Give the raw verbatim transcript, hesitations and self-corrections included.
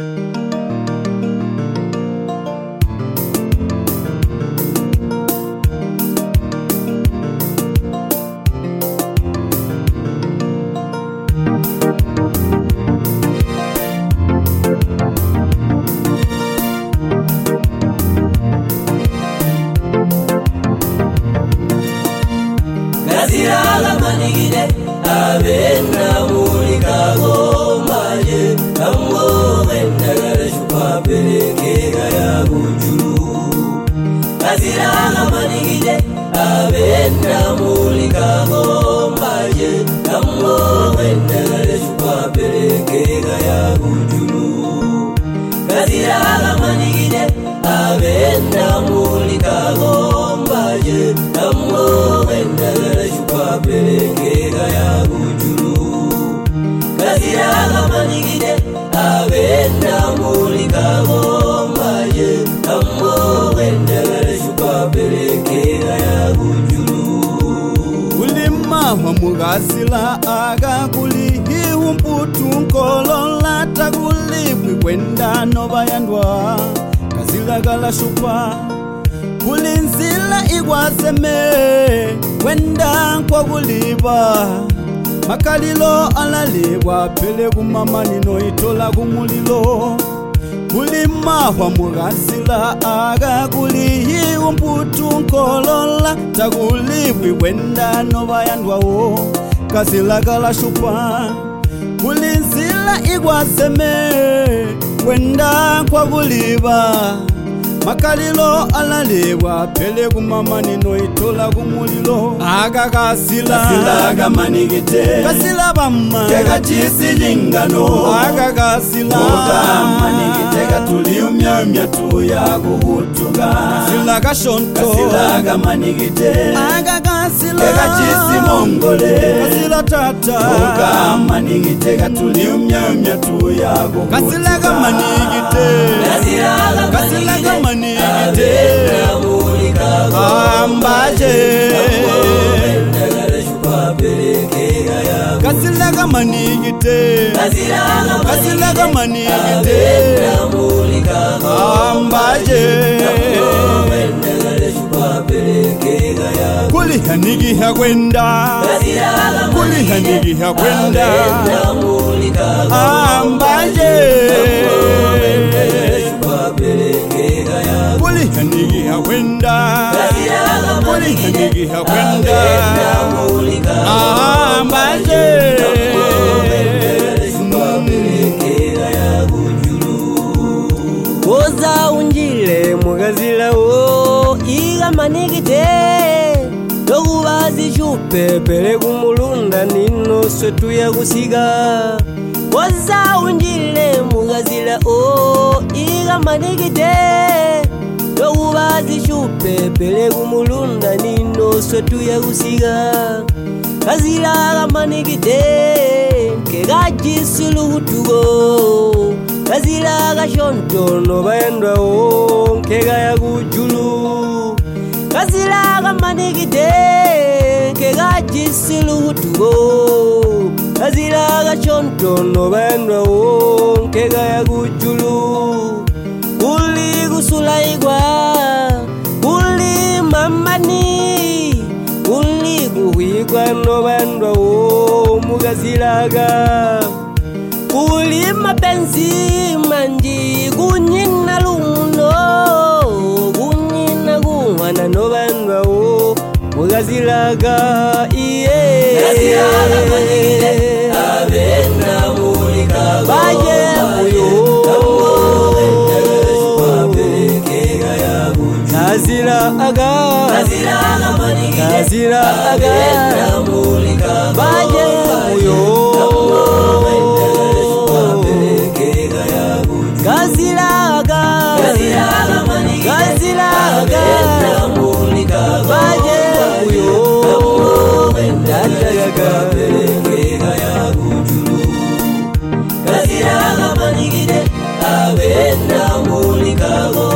Gaziraga manigide abena mulika gomaje kamgo wendagara shupa pelekega ya bujuru. Gaziraga manigide abena mulika gomaje kamgo wendagara shupa pelekega ya bujuru. Gaziraga manigide abena mulika gomaje kamgo wendagara shupa pelekega ya bujuru. Gaziraga manigide abena mulika gomaje kamgo wendagara shupa pelekega ya bujuru. Ulima wa mugazila aga kulihi umputu nkolola tagulibwi kwenda nova yandwa. Gaziraga la shupa kulinzila igwazeme wenda kwa guliba. Makalilo alalibwa pele kumama nino itola kumulilo. Ulima wa mugazila aga kulihi umputu nkolola tagulibwi wenda nova yandwa. Gaziraga la shupa kulinzila igwazeme wenda kwa guliba. Makalilo alalibwa pele kumama nino itola kumulilo. Aga gasila Gaziraga manigite gasila bama tega chisi jingano. aga gasila Oga manigite gatuliumya myatu ya kuhutuga. gasila gashonto Gaziraga manigite aga gasila tega chisi mongole. gasila tata Oga manigite gatuliumya myatu ya kuhutuga. gasila gamanigite Gaziraga gasila gamanigite abena mulika ambaje wendagara shupa pelekega ya bujuru. gasila gamanigite Gaziraga gasila gamanigite abena mulika ambaje wendagara shupa pelekega ya bujuru. kulihanigiha kwenda Gaziraga kulihanigiha kwenda abena mulika ambaje wendagara shupa pelekega ya bujuru. kulihanigiha kwenda Gaziraga kulihanigiha kwenda abena mulika ambaje Koza unjile mugazila o iga manigite Dogubazi shupe pele kumulunda nino swetu ya kusiga. Koza unjile mugazila o iga manigite Dogubazi shupe pele kumulunda nino swetu ya kusiga. Gaziraga manigite kegaji suluhutugo. Gaziraga shonto no bayandwa o nkega ya gujulu. Gaziraga manigite kegaji suluhutugo. Gaziraga shonto no bayandwa o nkega ya gujulu. Uli gusula igwa uli mamani uli guhigwa no bayandwa o mugaziraga. Uli mapenzi manji gunyina luno gunyina guhana no bandwa o mugaziraga iye. Gaziraga manigide abena mulika baje muyo wendagara shupa pelekega ya bujuru. Gaziraga Gaziraga manigide Gaziraga abena mulika baje muyo Gaziraga Gaziraga manigide Gaziraga abena mulika baje muyo wendagara pelekega ya bujuru. Gaziraga manigide abena mulika